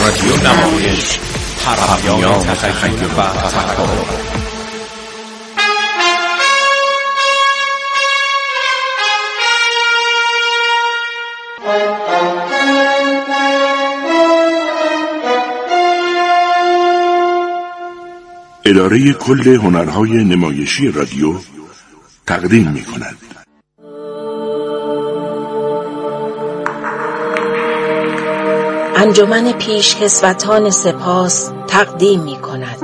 رادیو نمایش، پیام تخیل و تفکر. اداره کل هنرهای نمایشی رادیو تقدیم می‌کند. انجمن پیشکسوتان سپاس تقدیم می‌کند.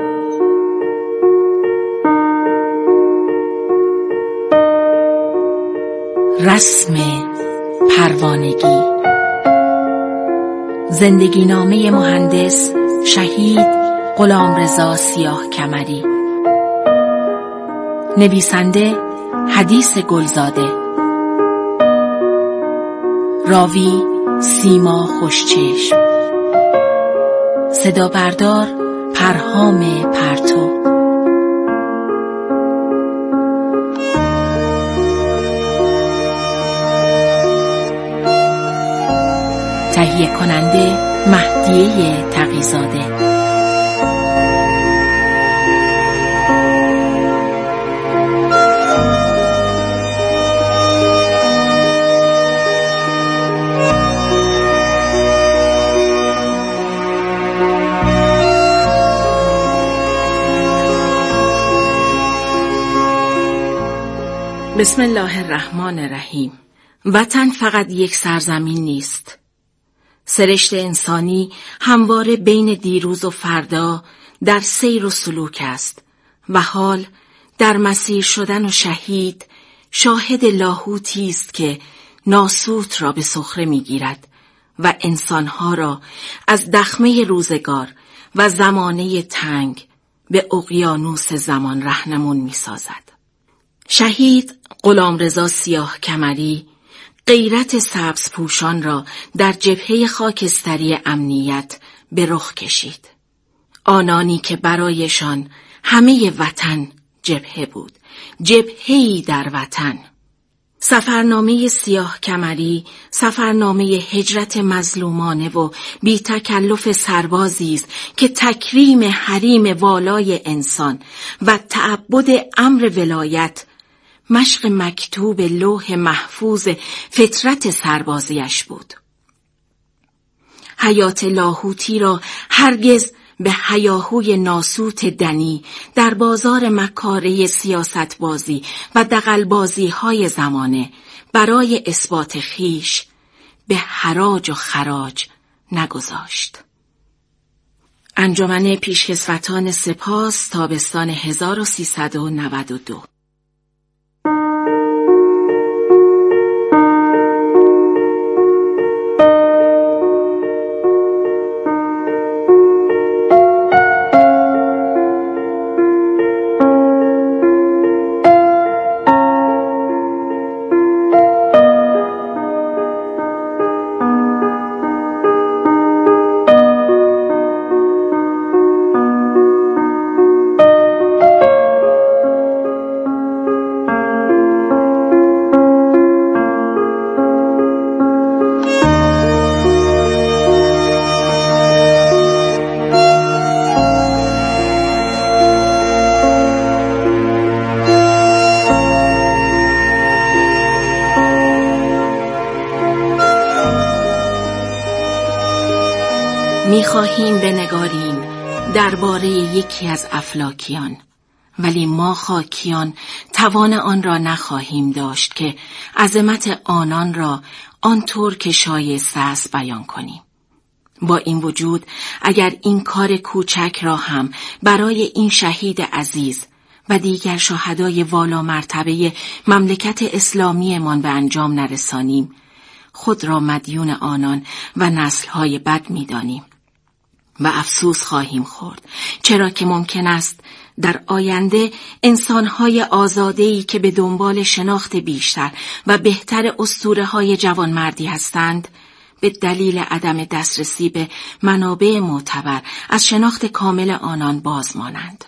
رسم پروانگی، زندگی نامه مهندس شهید غلامرضا سیاهکمری، نویسنده حدیث گلزاده، راوی سیما خوشچشم، صدا بردار پرهام پرتو، تهیه کننده مهدیه تقی‌زاده. بسم الله الرحمن الرحیم. وطن فقط یک سرزمین نیست. سرشت انسانی همواره بین دیروز و فردا در سیر و سلوک است و حال در مسیر شدن و شهید شاهد لاهوتی است که ناسوت را به سخره می‌گیرد و انسانها را از دخمه روزگار و زمانه تنگ به اقیانوس زمان رهنمون می‌سازد. شهید غلامرضا سیاهکمری غیرت سبزپوشان را در جبهه خاکستری امنیت به رخ کشید. آنانی که برایشان همه وطن جبهه بود، جبهه‌ای در وطن. سفرنامه سیاهکمری سفرنامه هجرت مظلومانه و بی تکلف سربازی است که تکریم حریم والای انسان و تعبد امر ولایت مشق مکتوب لوح محفوظ فطرت سربازیش بود. حیات لاهوتی را هرگز به هیاهوی ناسوت دنی در بازار مکاره سیاست بازی و دغل‌بازی های زمانه برای اثبات خویش به حراج و خراج نگذاشت. انجمن پیشکسوتان سپاس، تابستان 1392. می‌خواهیم بنگاریم درباره یکی از افلاکیان، ولی ما خاکیان توان آن را نخواهیم داشت که عظمت آنان را آنطور که شایسته است بیان کنیم. با این وجود اگر این کار کوچک را هم برای این شهید عزیز و دیگر شهدای والا مرتبه مملکت اسلامیمان به انجام نرسانیم، خود را مدیون آنان و نسل‌های بعد می‌دانیم و افسوس خواهیم خورد، چرا که ممکن است در آینده انسان‌های آزاده‌ای که به دنبال شناخت بیشتر و بهتر اسطوره‌های جوانمردی هستند، به دلیل عدم دسترسی به منابع معتبر از شناخت کامل آنان باز مانند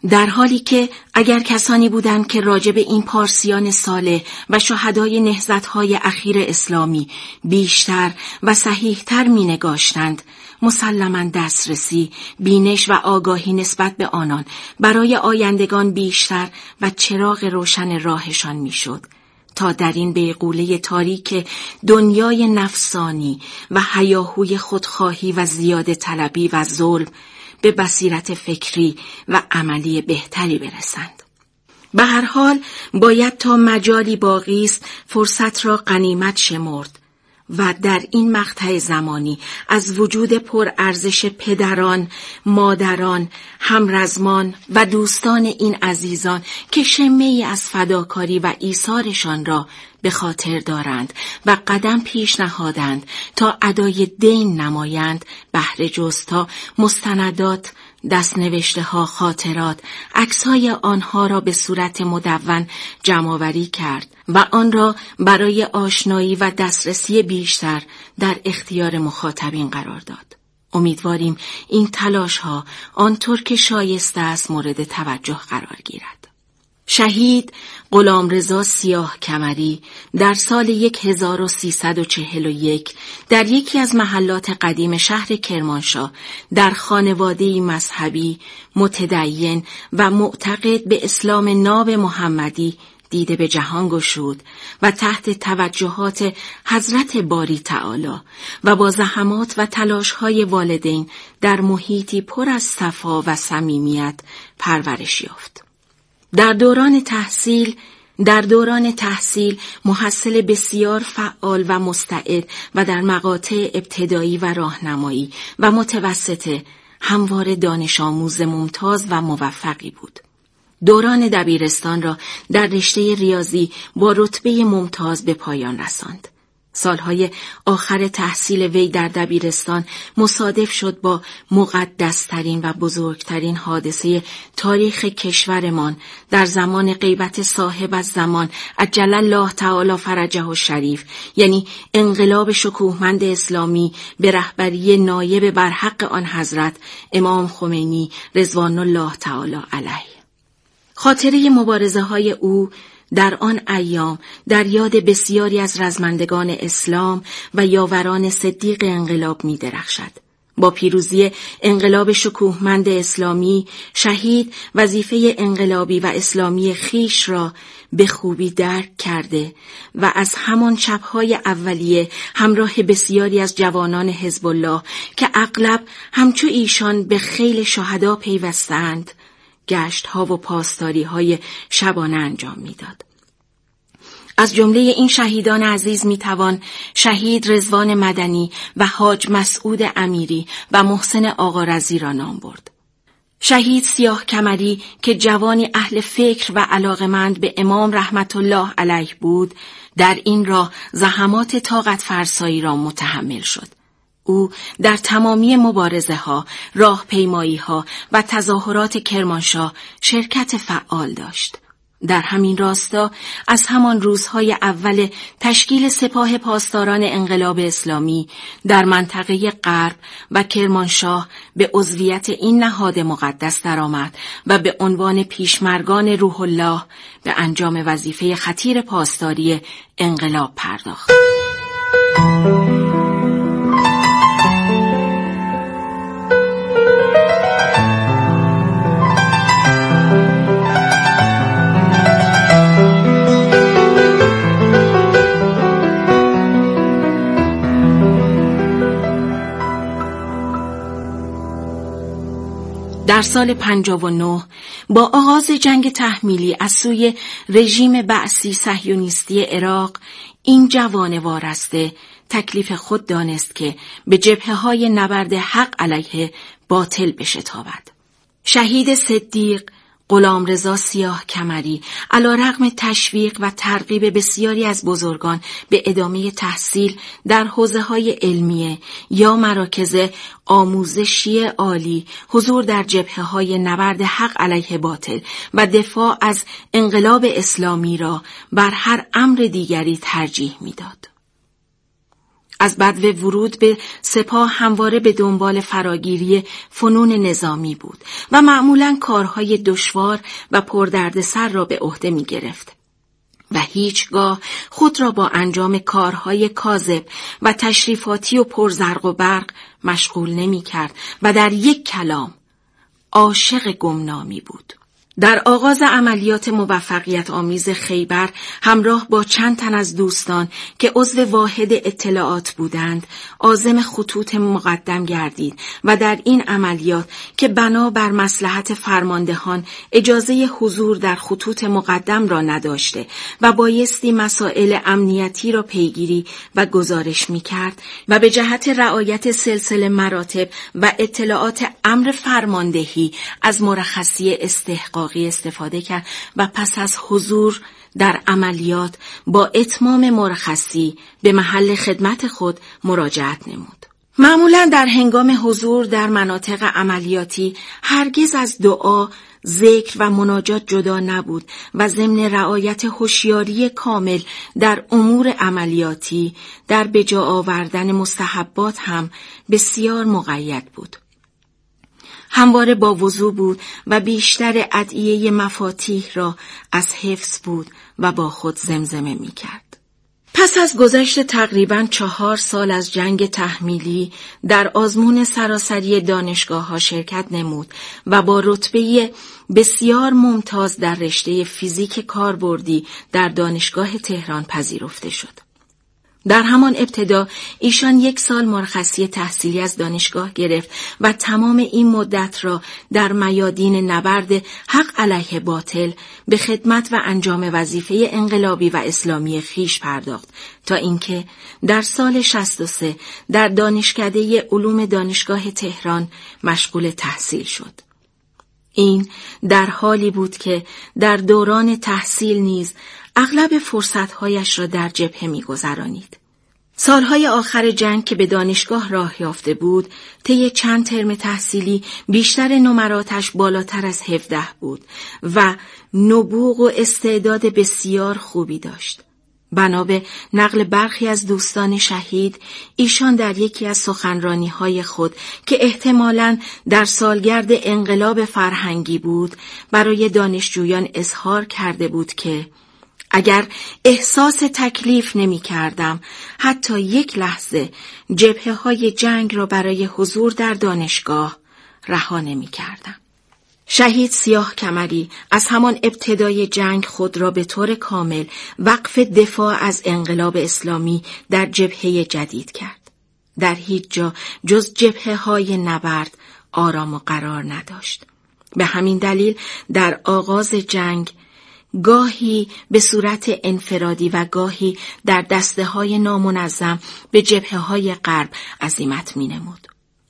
در حالی که اگر کسانی بودند که راجع به این پارسیان صالح و شهدای نهضت‌های اخیر اسلامی بیشتر و صحیح‌تر می‌نگاشتند، مسلماً دسترسی، بینش و آگاهی نسبت به آنان برای آیندگان بیشتر و چراغ روشن راهشان می‌شد تا در این بیغوله تاریک دنیای نفسانی و هیاهوی خودخواهی و زیاده طلبی و ظلم به بصیرت فکری و عملی بهتری برسند. به هر حال باید تا مجالی باقی است فرصت را غنیمت شمرد و در این مقطع زمانی از وجود پرارزش پدران، مادران، همرزمان و دوستان این عزیزان که شمه‌ای از فداکاری و ایثارشان را به خاطر دارند و قدم پیش نهادند تا ادای دین نمایند، بهره جز تا مستندات، دستنوشته ها، خاطرات، عکس‌های آنها را به صورت مدون جمع‌آوری کرد و آن را برای آشنایی و دسترسی بیشتر در اختیار مخاطبین قرار داد. امیدواریم این تلاش‌ها آنطور که شایسته است مورد توجه قرار گیرد. شهید غلامرضا سیاه کمری در سال 1341 در یکی از محلات قدیم شهر کرمانشاه در خانواده‌ای مذهبی متدین و معتقد به اسلام ناب محمدی دیده به جهان گشود و تحت توجهات حضرت باری تعالی و با زحمات و تلاش‌های والدین در محیطی پر از صفا و صمیمیت پرورش یافت. در دوران تحصیل محصل بسیار فعال و مستعد و در مقاطع ابتدایی و راهنمایی و متوسطه همواره دانش آموز ممتاز و موفقی بود. دوران دبیرستان را در رشته ریاضی با رتبه ممتاز به پایان رساند. سالهای آخر تحصیل وی در دبیرستان مصادف شد با مقدس‌ترین و بزرگترین حادثه تاریخ کشورمان در زمان غیبت صاحب الزمان عجل الله تعالی فرجه الشریف، یعنی انقلاب شکوهمند اسلامی به رهبری نایب برحق آن حضرت امام خمینی رضوان الله تعالی علیه. خاطره مبارزه‌های او در آن ایام در یاد بسیاری از رزمندگان اسلام و یاوران صدیق انقلاب می درخشد. با پیروزی انقلاب شکوهمند اسلامی، شهید وظیفه انقلابی و اسلامی خیش را به خوبی درک کرده و از همان شب‌های اولیه همراه بسیاری از جوانان حزب الله که اغلب همچو ایشان به خیل شهدا پیوستند، گشت‌ها و پاسداری‌های شبانه انجام می‌داد. از جمله این شهیدان عزیز می‌توان شهید رضوان مدنی و حاج مسعود امیری و محسن آقارضی را نام برد. شهید سیاه کمری که جوانی اهل فکر و علاقمند به امام رحمت الله علیه بود، در این راه زحمات طاقت فرسایی را متحمل شد. او در تمامی مبارزه‌ها، راهپیمایی‌ها و تظاهرات کرمانشاه شرکت فعال داشت. در همین راستا از همان روزهای اول تشکیل سپاه پاسداران انقلاب اسلامی در منطقه غرب و کرمانشاه به عضویت این نهاد مقدس درآمد و به عنوان پیشمرگان روح الله به انجام وظیفه خطیر پاسداری انقلاب پرداخت. در سال 59 با آغاز جنگ تحمیلی از سوی رژیم بعثی صهیونیستی عراق، این جوان وارسته تکلیف خود دانست که به جبهه‌های نبرد حق علیه باطل بشتابد. شهید صدیق غلامرضا سیاه کمری علیرغم تشویق و ترغیب بسیاری از بزرگان به ادامه تحصیل در حوزه‌های علمیه یا مراکز آموزشی عالی، حضور در جبهه‌های نبرد حق علیه باطل و دفاع از انقلاب اسلامی را بر هر امر دیگری ترجیح می‌داد. از بدو ورود به سپاه همواره به دنبال فراگیری فنون نظامی بود و معمولاً کارهای دشوار و پردردسر را به عهده می گرفت و هیچگاه خود را با انجام کارهای کاذب و تشریفاتی و پرزرق و برق مشغول نمی کرد و در یک کلام عاشق گمنامی بود. در آغاز عملیات موفقیت آمیز خیبر همراه با چند تن از دوستان که عضو واحد اطلاعات بودند عازم خطوط مقدم گردید و در این عملیات که بنا بر مصلحت فرماندهان اجازه حضور در خطوط مقدم را نداشته و بایستی مسائل امنیتی را پیگیری و گزارش می‌کرد و به جهت رعایت سلسله مراتب و اطلاعات امر فرماندهی از مرخصی استحقاقی استفاده کرد و پس از حضور در عملیات با اتمام مرخصی به محل خدمت خود مراجعت نمود. معمولاً در هنگام حضور در مناطق عملیاتی هرگز از دعا، ذکر و مناجات جدا نبود و ضمن رعایت هوشیاری کامل در امور عملیاتی در بجا آوردن مستحبات هم بسیار مقید بود. همواره با وضو بود و بیشتر ادعیه مفاتیح را از حفظ بود و با خود زمزمه می کرد. پس از گذشت تقریباً 4 سال از جنگ تحمیلی در آزمون سراسری دانشگاه‌ها شرکت نمود و با رتبه بسیار ممتاز در رشته فیزیک کاربردی در دانشگاه تهران پذیرفته شد. در همان ابتدا ایشان 1 سال مرخصی تحصیلی از دانشگاه گرفت و تمام این مدت را در میادین نبرد حق علیه باطل به خدمت و انجام وظیفه انقلابی و اسلامی خویش پرداخت تا اینکه در سال 63 در دانشکده علوم دانشگاه تهران مشغول تحصیل شد. این در حالی بود که در دوران تحصیل نیز اغلب فرصتهایش را در جبهه می‌گذرانید. سالهای آخر جنگ که به دانشگاه راه یافته بود، طی چند ترم تحصیلی بیشتر نمراتش بالاتر از 17 بود و نبوغ و استعداد بسیار خوبی داشت. بنا به نقل برخی از دوستان شهید، ایشان در یکی از سخنرانی‌های خود که احتمالاً در سالگرد انقلاب فرهنگی بود، برای دانشجویان اظهار کرده بود که اگر احساس تکلیف نمی کردم حتی 1 لحظه جبهه‌های جنگ را برای حضور در دانشگاه رها نمی کردم. شهید سیاه کمری از همان ابتدای جنگ خود را به طور کامل وقف دفاع از انقلاب اسلامی در جبهه جدید کرد. در هیچ جا جز جبهه‌های نبرد آرام و قرار نداشت. به همین دلیل در آغاز جنگ گاهی به صورت انفرادی و گاهی در دسته‌های نامنظم به جبهه‌های غرب عزیمت می‌نمود.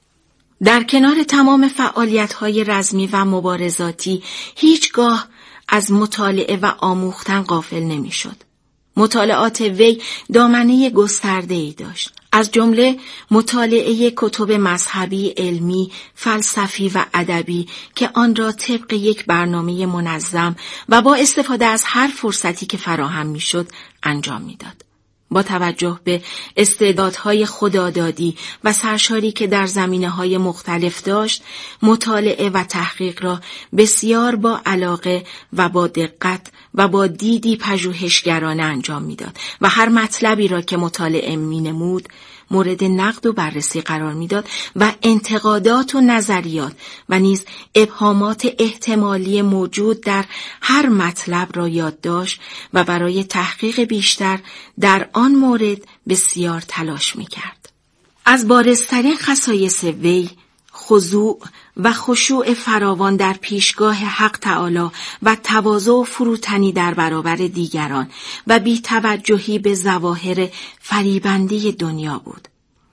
در کنار تمام فعالیت‌های رزمی و مبارزاتی هیچگاه از مطالعه و آموختن غافل نمی‌شد. مطالعات وی دامنه گسترده‌ای داشت، از جمله مطالعه کتب مذهبی، علمی، فلسفی و ادبی که آن را طبق یک برنامه منظم و با استفاده از هر فرصتی که فراهم می‌شد انجام می‌داد. با توجه به استعدادهای خدادادی و سرشاری که در زمینه‌های مختلف داشت، مطالعه و تحقیق را بسیار با علاقه و با دقت و با دیدی پژوهشگرانه انجام می‌داد و هر مطلبی را که مطالعه می‌نمود مورد نقد و بررسی قرار می‌داد و انتقادات و نظریات و نیز ابهامات احتمالی موجود در هر مطلب را یادداشت و برای تحقیق بیشتر در آن مورد بسیار تلاش می‌کرد. از بارزترین خصایص وی خضوع و خشوع فراوان در پیشگاه حق تعالی و تواضع و فروتنی در برابر دیگران و بی‌توجهی به ظواهر فریبنده دنیا بود.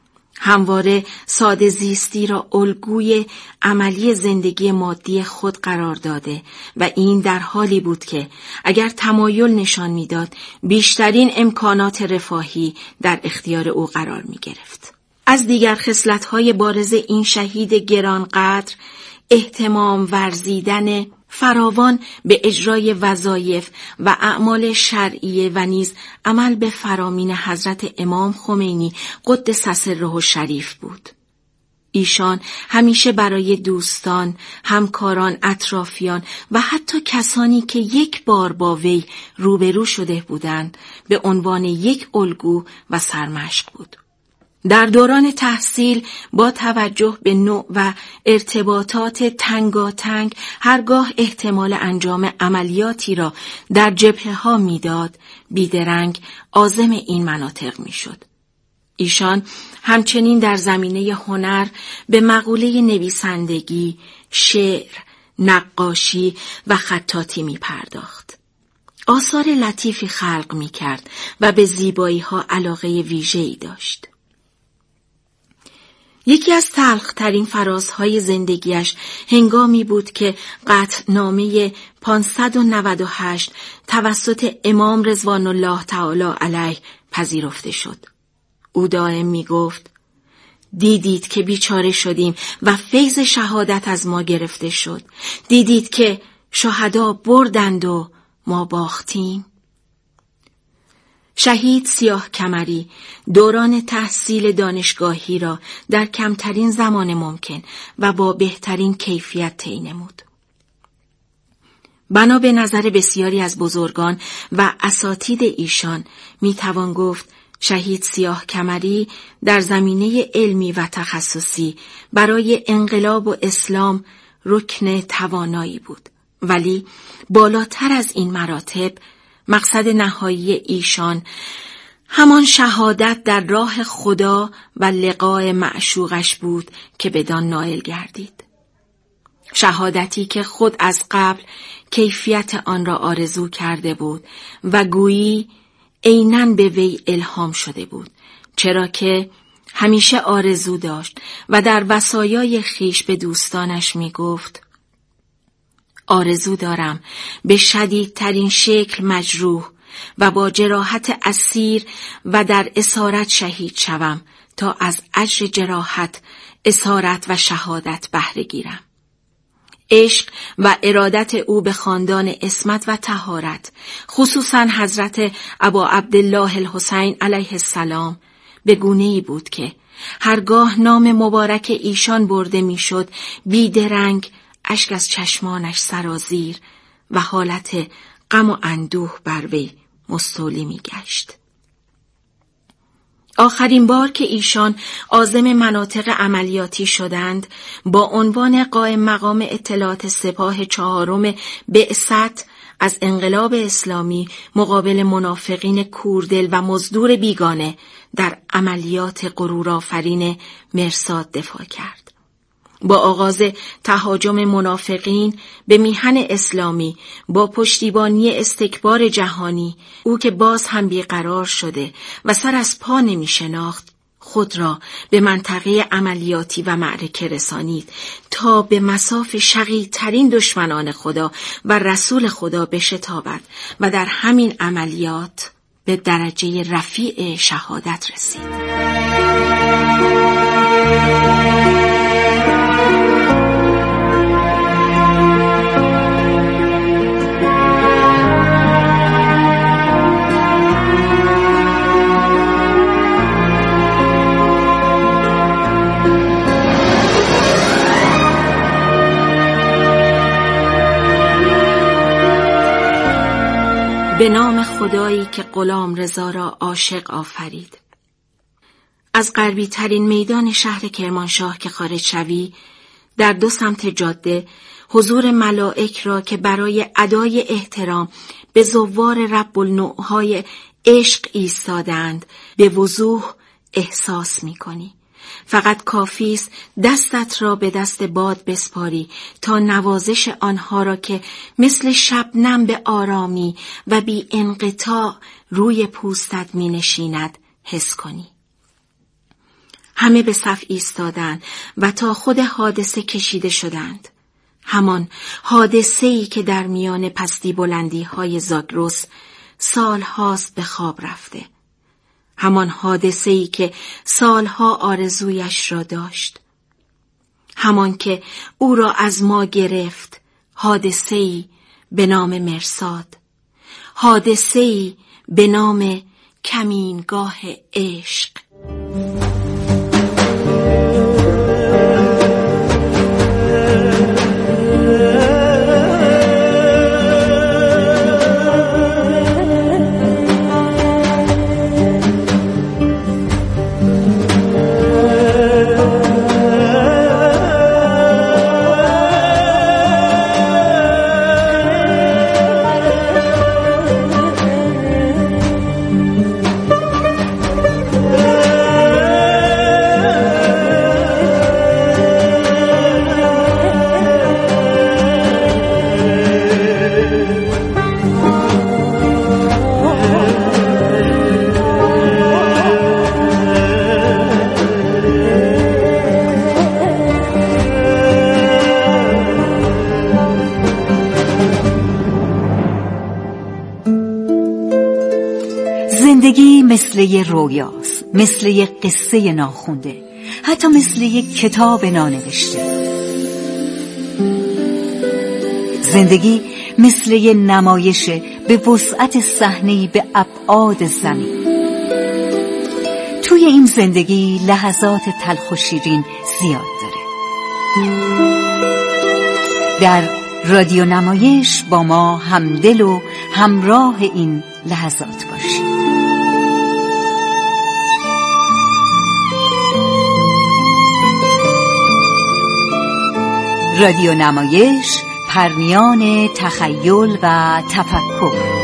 همواره ساده زیستی را الگوی عملی زندگی مادی خود قرار داده و این در حالی بود که اگر تمایل نشان می‌داد بیشترین امکانات رفاهی در اختیار او قرار می‌گرفت. از دیگر خصلت‌های بارز این شهید گرانقدر اهتمام ورزیدن فراوان به اجرای وظایف و اعمال شرعیه و نیز عمل به فرامین حضرت امام خمینی قدس سره الشریف بود. ایشان همیشه برای دوستان، همکاران، اطرافیان و حتی کسانی که یک بار با وی روبرو شده بودند به عنوان یک الگو و سرمشق بود. در دوران تحصیل با توجه به نوع و ارتباطات تنگاتنگ هرگاه احتمال انجام عملیاتی را در جبهه‌ها میداد، بیدرنگ عازم این مناطق میشد. ایشان همچنین در زمینه هنر به مقوله نویسندگی، شعر، نقاشی و خطاطی می پرداخت. آثار لطیفی خلق می کرد و به زیبایی ها علاقه ویژه‌ای داشت. یکی از تلخ‌ترین فرازهای زندگیش هنگامی بود که قطعنامه 598 توسط امام رضوان الله تعالی علیه پذیرفته شد. او دائم می گفت: دیدید که بیچاره شدیم و فیض شهادت از ما گرفته شد. دیدید که شهدا بردند و ما باختیم. شهید سیاه کمری دوران تحصیل دانشگاهی را در کمترین زمان ممکن و با بهترین کیفیت طی نمود. بنا به نظر بسیاری از بزرگان و اساتید ایشان می توان گفت شهید سیاه کمری در زمینه علمی و تخصصی برای انقلاب و اسلام رکن توانایی بود، ولی بالاتر از این مراتب مقصد نهایی ایشان همان شهادت در راه خدا و لقاء معشوقش بود که بدان نائل گردید. شهادتی که خود از قبل کیفیت آن را آرزو کرده بود و گویی عیناً به وی الهام شده بود، چرا که همیشه آرزو داشت و در وصایای خیش به دوستانش می گفت: آرزو دارم به شدیدترین شکل مجروح و با جراحت اسیر و در اسارت شهید شوم تا از اجر جراحت، اسارت و شهادت بهره گیرم. عشق و ارادت او به خاندان عصمت و طهارت، خصوصا حضرت ابا عبدالله الحسین علیه السلام، به گونه‌ای بود که هرگاه نام مبارک ایشان برده میشد بیدرنگ اشک از چشمانش سرازیر و حالت غم و اندوه بر وی مستولی می گشت. آخرین بار که ایشان عازم مناطق عملیاتی شدند با عنوان قائم مقام اطلاعات سپاه 4 بعثت از انقلاب اسلامی مقابل منافقین کوردل و مزدور بیگانه در عملیات غرورآفرین مرصاد دفاع کرد. با آغاز تهاجم منافقین به میهن اسلامی با پشتیبانی استکبار جهانی، او که باز هم بیقرار شده و سر از پا نمی شناخت، خود را به منطقه عملیاتی و معرکه رسانید تا به مصاف شقی‌ترین دشمنان خدا و رسول خدا بشتابد و در همین عملیات به درجه رفیع شهادت رسید. به نام خدایی که غلام رضا را عاشق آفرید. از غربی ترین میدان شهر کرمانشاه که خارج شوی، در 2 سمت جاده حضور ملائک را که برای ادای احترام به زوار رب النوعهای عشق ایستادند به وضوح احساس می کنی. فقط کافی است دستت را به دست باد بسپاری تا نوازش آنها را که مثل شبنم به آرامی و بی انقطاع روی پوستت می نشیند حس کنی. همه به صف ایستادند و تا خود حادثه کشیده شدند. همان حادثه‌ای که در میان پستی بلندی های زاگرس سال هاست به خواب رفته. همان حادثه‌ای که سالها آرزویش را داشت. همان که او را از ما گرفت، حادثه‌ای به نام مرصاد، حادثه‌ای به نام کمینگاه عشق. زندگی مثل یه رویاست، مثل یه قصه ناخونده، حتی مثل یه کتاب نانوشته. زندگی مثل یه نمایشه به وسعت صحنه‌ای به ابعاد زمین. توی این زندگی لحظات تلخ و شیرین زیاد داره. در رادیو نمایش با ما همدل و همراه این لحظات باشید. رادیو نمایش، پرمیان تخیل و تفکر.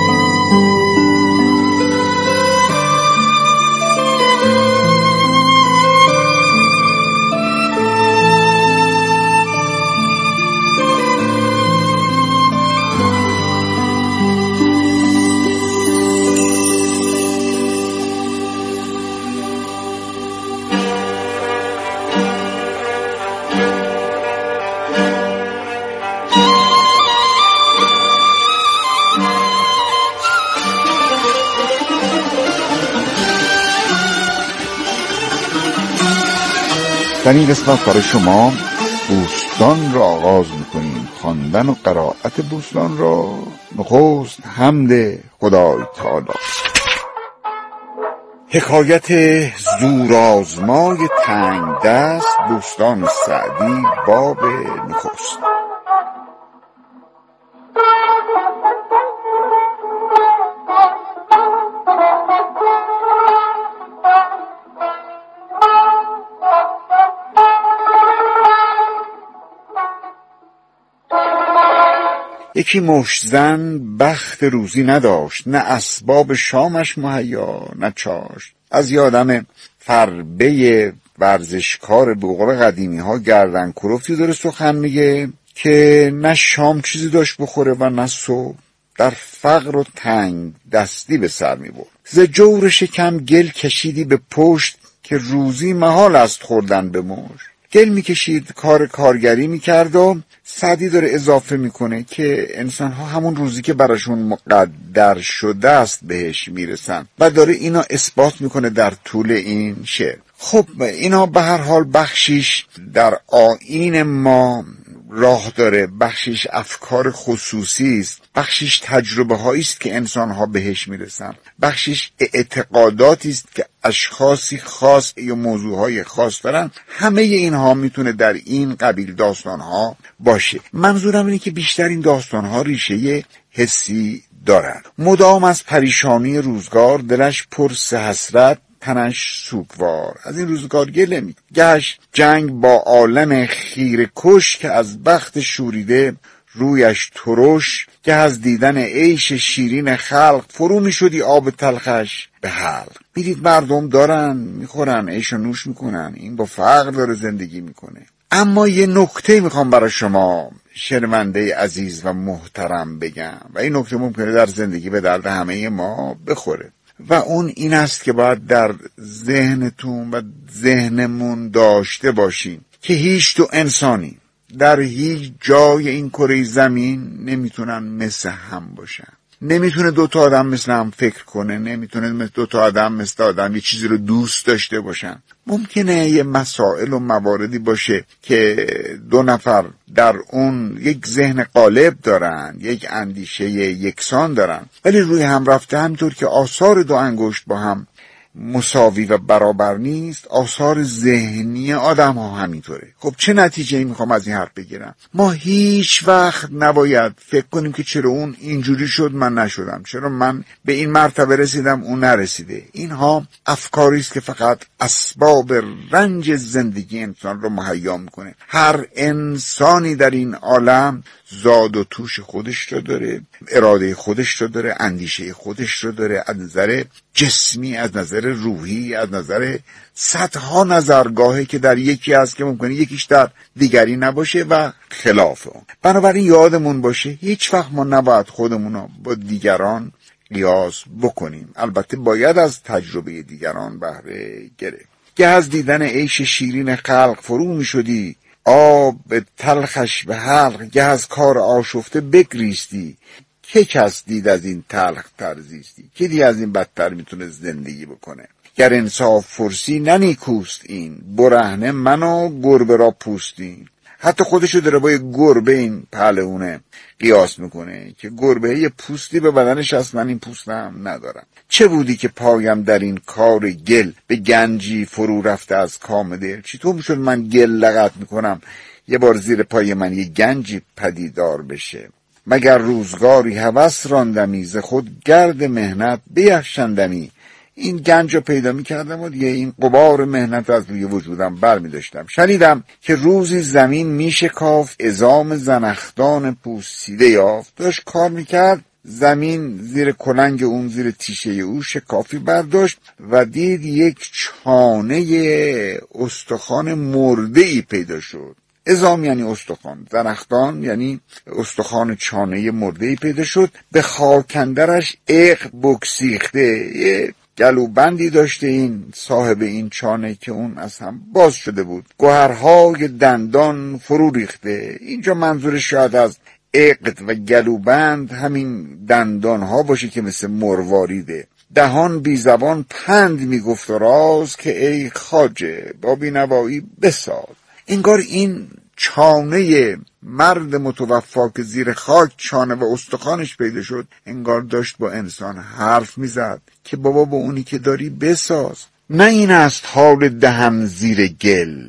در این قسمت برای شما بوستان را آغاز میکنیم. خواندن و قرائت بوستان را نخست حمد خدای تعالی. حکایت زورآزمای تنگ دست، بوستان سعدی، باب نخست. یکی مشتزن بخت روزی نداشت، نه اسباب شامش مهیا نه چاشت. از یادم فربه ورزشکار به قول قدیمی ها گردن کلفتی داره سخن میگه که نه شام چیزی داشت بخوره و نه صبح. در فقر و تنگ دستی به سر میبرد. ز جور شکم گل کشیدی به پشت، که روزی محال است خوردن به مشت. گل میکشید، کار کارگری میکرد و سعدی داره اضافه میکنه که انسان ها همون روزی که براشون مقدر شده است بهش میرسن و داره اینا اثبات میکنه در طول این شعر. خب اینا به هر حال بخشیش در آیین ما راه داره، بخشیش افکار خصوصی است، بخشیش تجربه هایی است که انسان ها بهش میرسن، بخشیش اعتقاداتی است که اشخاصی خاص یا موضوعهای خاص دارن. همه اینها میتونه در این قبیل داستان ها باشه. منظورم اینه که بیشتر این داستان ها ریشه حسی دارن. مدام از پریشانی روزگار دلش پر حسرت، تنش سوگوار. از این روزگار گله می گشت جنگ با عالم خیره کش، که از بخت شوریده رویش ترش. که از دیدن عیش شیرین خلق، فرو می شدی آب تلخش به حلق. میدید مردم دارن میخورن، عیش و نوش میکنن، این با فقر داره زندگی میکنه. اما یه نکته میخوام برای شما شنونده عزیز و محترم بگم و این نکته ممکنه در زندگی به درد همه ما بخوره و اون این است که باید در ذهنتون و ذهنمون داشته باشین که هیچ تو انسانی در هیچ جای این کره زمین نمیتونن مثل هم باشن. نمیتونه دوتا آدم مثل هم فکر کنه، نمیتونه دوتا آدم مثل آدم یه چیزی رو دوست داشته باشن. ممکنه یه مسائل و مواردی باشه که دو نفر در اون یک ذهن غالب دارن، یک اندیشه یکسان دارن، ولی روی هم رفته همینطور که آثار دو انگشت با هم مساوی و برابر نیست، آثار ذهنی آدم ها همینطوره. خب چه نتیجه‌ای میخوام از این حرف بگیرم؟ ما هیچ وقت نباید فکر کنیم که چرا اون اینجوری شد من نشدم، چرا من به این مرتبه رسیدم اون نرسیده. اینها افکاری است که فقط اسباب رنج زندگی انسان رو مهیا میکنه. هر انسانی در این عالم زاد و توش خودش رو داره، اراده خودش رو داره، اندیشه خودش رو داره، از نظر جسمی، از نظر روحی، از نظر صدها نظرگاهی که در یکی هست که ممکنه یکیش در دیگری نباشه و خلاف اون. بنابراین یادمون باشه هیچ وقت ما نباید خودمون رو با دیگران قیاس بکنیم. البته باید از تجربه دیگران بهره گرفت. که از دیدن عیش شیرین خلق فرو می شدی، آب تلخش به حلق، گه از کار آشفته بگریستی. که کس دید از این تلخ ترزیستی، که دی از این بدتر میتونه زندگی بکنه. گر انصاف فرسی ننیکوست این، برهنه منو گربه را پوستین. حتی خودشو داره با یه گربه این پهلوونه قیاس میکنه که گربه یه پوستی به بدنش هست، من این پوستم ندارم. چه بودی که پایم در این کار گل، به گنجی فرو رفته از کام دل. چطور میشد من گل لغت میکنم یه بار زیر پای من یه گنجی پدیدار بشه؟ مگر روزگاری هوس راندمی، ز خود گرد مهنت بیفشندمی. این گنج رو پیدا می‌کردم و دیگه این غبار مهنت از روی وجودم برمی‌داشتم. شنیدم که روزی زمین میشکافت، عظام زنخدان پوسیده یافت. داشت کار می‌کرد، زمین زیر کلنگ اون، زیر تیشه او شکافی برداشت و دید یک چانه استخوان مرده‌ای پیدا شد. عظام یعنی استخوان، زنخدان یعنی استخوان چانه مرده‌ای پیدا شد. به خاکندرش عقد بگسیخته، یه گلوبندی داشته این صاحب این چانه که اون از هم باز شده بود، گوهرهای دندان فرو ریخته. اینجا منظور شاید از عقد و گلوبند همین دندانها باشه که مثل مرواریده. دهان بی زبان پند میگفت و راز، که ای خواجه با بینوایی بساز. انگار این چانه مرد متوفا که زیر خاک چانه و استخوانش پیدا شد، انگار داشت با انسان حرف میزد که بابا با اونی که داری بساز. نه این است حال دهن زیر گل،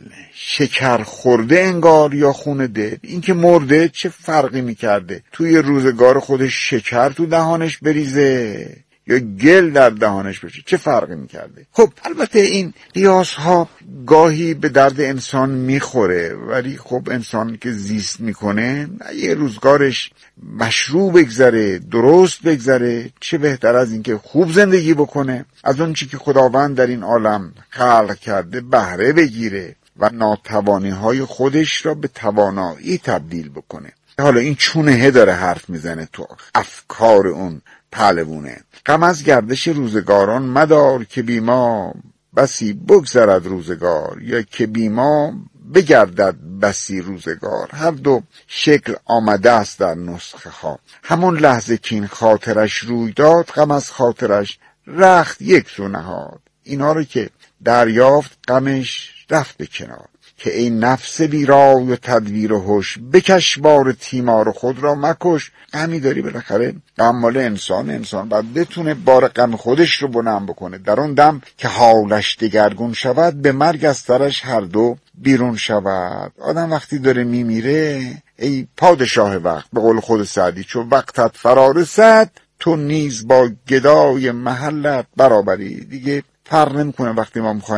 شکر خورده انگار یا خون دل. این که مرده چه فرقی میکرده؟ توی روزگار خودش شکر تو دهانش بریزه یا گل در دهانش بشه، چه فرقی میکرده؟ خب البته این قیاس ها گاهی به درد انسان میخوره، ولی خب انسان که زیست میکنه یه روزگارش مشروع بگذره، درست بگذره، چه بهتر از این که خوب زندگی بکنه، از اون چی که خداوند در این عالم خلق کرده بهره بگیره و ناتوانی های خودش را به توانایی تبدیل بکنه. حالا این چونه داره حرف میزنه تو افکار اون پهلوونه. غم از گردش روزگاران مدار، که بیما بسی بگذرد روزگار، یا که بیما بگردد بسی روزگار. هر دو شکل آمده است در نسخه ها. همون لحظه که این خاطرش روی داد، غم از خاطرش رخت یک سو نهاد. اینا رو که دریافت غمش رفت به کنار. که ای نفس بیرای و تدبیر و هوش، بکش بار تیمار خود را مکش. غمی داری بالاخره، غم مال انسان باید بتونه بار غم خودش رو بلند بکنه. در اون دم که حالش دگرگون شود، به مرگ از سرش هر دو بیرون شود. آدم وقتی داره میمیره، ای پادشاه وقت، به قول خود سعدی، چون وقتت فرا رسد، تو نیز با گدای محلت برابری. دیگه فرق نمیکنه وقتی ما میخوایم